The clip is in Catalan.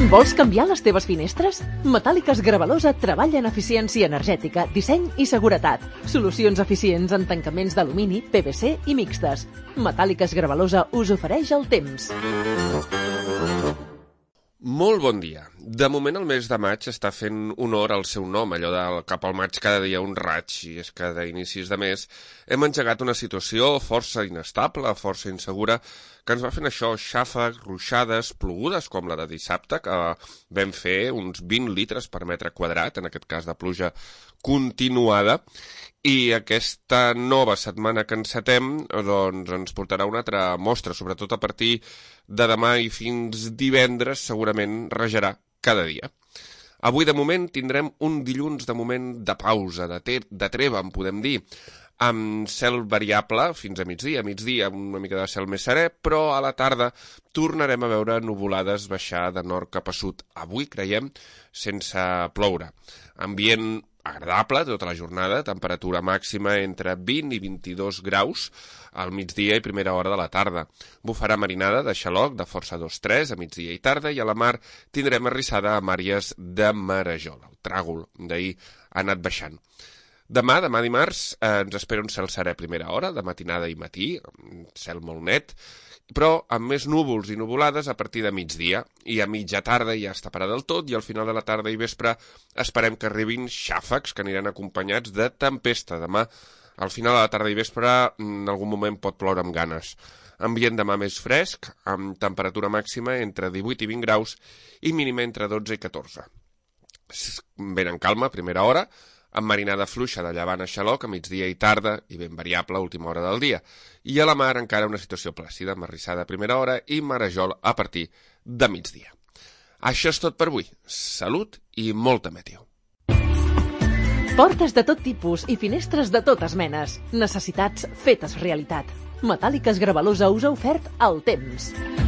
Vols canviar les teves finestres? Metàl·liques Gravalosa treballa en eficiència energètica, disseny i seguretat. Solucions eficients en tancaments d'alumini, PVC i mixtes. Metàl·liques Gravalosa us ofereix el temps. Molt bon dia. De moment el mes de maig està fent honor al seu nom, allò de cap al maig cada dia un raig, i és que d'inicis de mes hem engegat una situació força inestable, força insegura, que ens va fent això, xàfecs, ruixades, plogudes, com la de dissabte, que vam fer uns 20 litres per metre quadrat, en aquest cas de pluja continuada, i aquesta nova setmana que encetem doncs, ens portarà una altra mostra, sobretot a partir de demà i fins divendres segurament rejarà cada dia. Avui de moment tindrem un dilluns de moment de pausa, de treva en podem dir, amb cel variable fins a migdia una mica de cel més serè, però a la tarda tornarem a veure nuvolades baixar de nord cap a sud. Avui creiem sense ploure. Ambient agradable tota la jornada, temperatura màxima entre 20 i 22 graus al migdia i primera hora de la tarda. Bufarà marinada de xaloc de força 2-3 a migdia i tarda, i a la mar tindrem arrissada amb àrees de marejol. El tràgol d'ahir ha anat baixant. Demà dimarts, ens espera un cel serè a primera hora, de matinada i matí, cel molt net, però amb més núvols i nuvolades a partir de migdia, i a mitja tarda ja està parat del tot, i al final de la tarda i vespre esperem que arribin xàfecs que aniran acompanyats de tempesta. Demà, al final de la tarda i vespre, en algun moment pot ploure amb ganes. Ambient demà més fresc, amb temperatura màxima entre 18 i 20 graus i mínima entre 12 i 14. Ben en calma, primera hora, amb marinada fluixa de llevant a xaloc a migdia i tarda i ben variable a última hora del dia. I a la mar encara una situació plàcida, amb arrissada a primera hora i marejol a partir de migdia. Això és tot per avui. Salut i molta meteo. Portes de tot tipus i finestres de totes menes. Necessitats fetes realitat. Metàl·liques Gravalosa us ha ofert el temps.